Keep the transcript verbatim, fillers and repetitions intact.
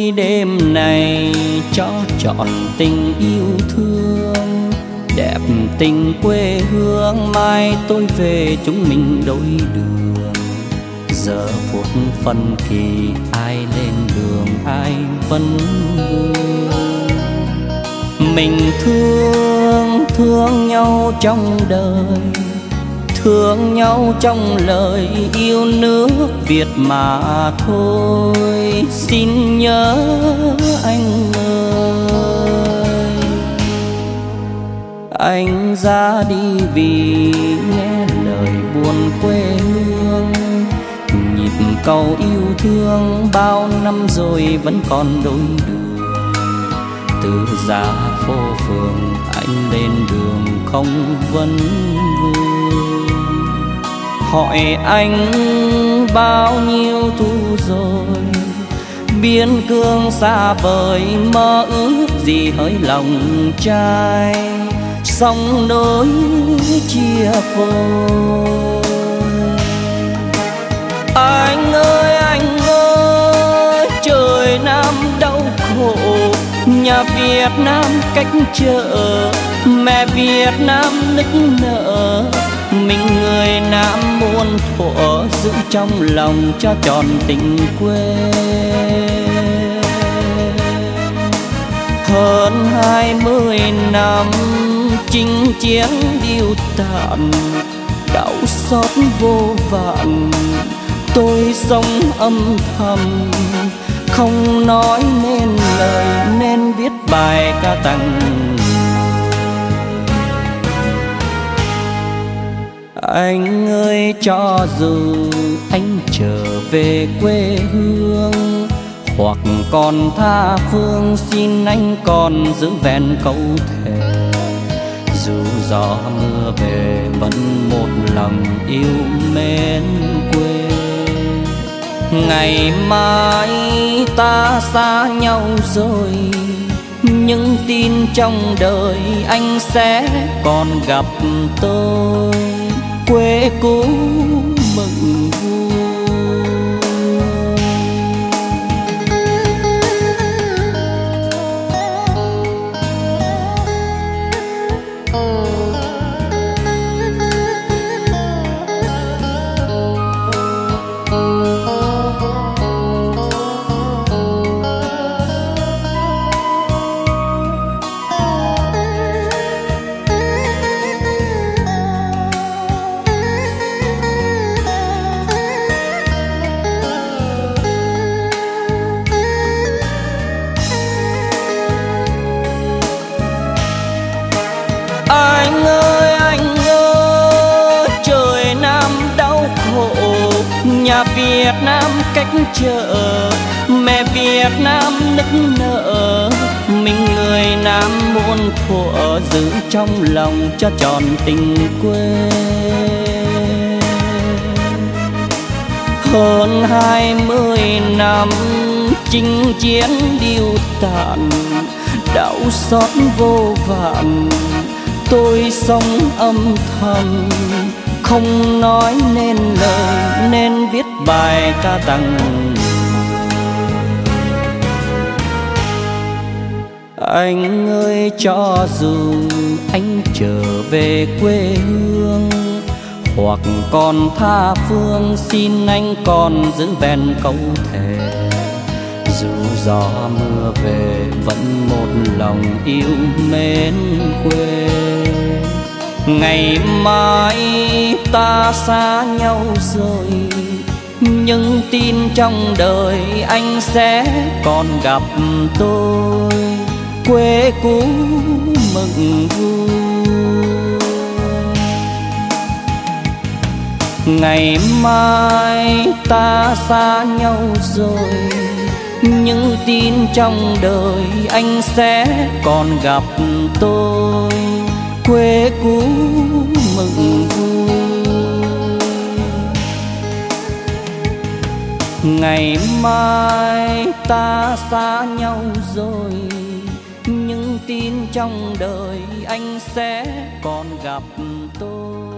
cuối đêm này cho trọn tình yêu thương, đẹp tình quê hương mai tôi về chúng mình đôi đường. Giờ phút phân kỳ ai lên đường ai vẫn vương. Mình thương thương nhau trong đời, thương nhau trong lời yêu nước Việt mà thôi. Xin nhớ anh ơi, anh ra đi vì nghe lời buồn quê hương. Nhịp cầu yêu thương bao năm rồi vẫn còn đôi đường. Từ ra phố phường anh lên đường không vấn vương. Hỏi anh bao nhiêu thu rồi, biên cương xa vời mơ ước gì hỡi lòng trai. Sông nối chia phôi. Anh ơi anh ơi, trời Nam đau khổ, nhà Việt Nam cách chợ, mẹ Việt Nam nức nở. Mình người Nam muôn thuở giữ trong lòng cho tròn tình quê. Hơn hai mươi năm chinh chiến điêu tàn, đau xót vô vàn. Tôi sống âm thầm không nói nên lời, nên viết bài ca tặng. Anh ơi cho dù anh trở về quê hương, hoặc còn tha phương, xin anh còn giữ vẹn câu thề. Dù gió mưa về vẫn một lòng yêu mến quê. Ngày mai ta xa nhau rồi, nhưng tin trong đời anh sẽ còn gặp tôi. Quê cũ mừng vui. Anh ơi anh ơi, trời Nam đau khổ, nhà Việt Nam cách chợ, mẹ Việt Nam nức nở. Mình người Nam muôn thuở giữ trong lòng cho tròn tình quê. Hơn hai mươi năm chinh chiến điêu tàn, đau xót vô vàn. Tôi sống âm thầm không nói nên lời, nên viết bài ca tặng. Anh ơi cho dù anh trở về quê hương, hoặc còn tha phương, xin anh còn giữ vẹn câu thề. Dù gió mưa về vẫn một lòng yêu mến quê. Ngày mai ta xa nhau rồi, nhưng tin trong đời anh sẽ còn gặp tôi. Quê cũ mừng vui. Ngày mai ta xa nhau rồi, nhưng tin trong đời anh sẽ còn gặp tôi. Quê cũ mừng vui. Ngày mai ta xa nhau rồi, nhưng tin trong đời anh sẽ còn gặp tôi.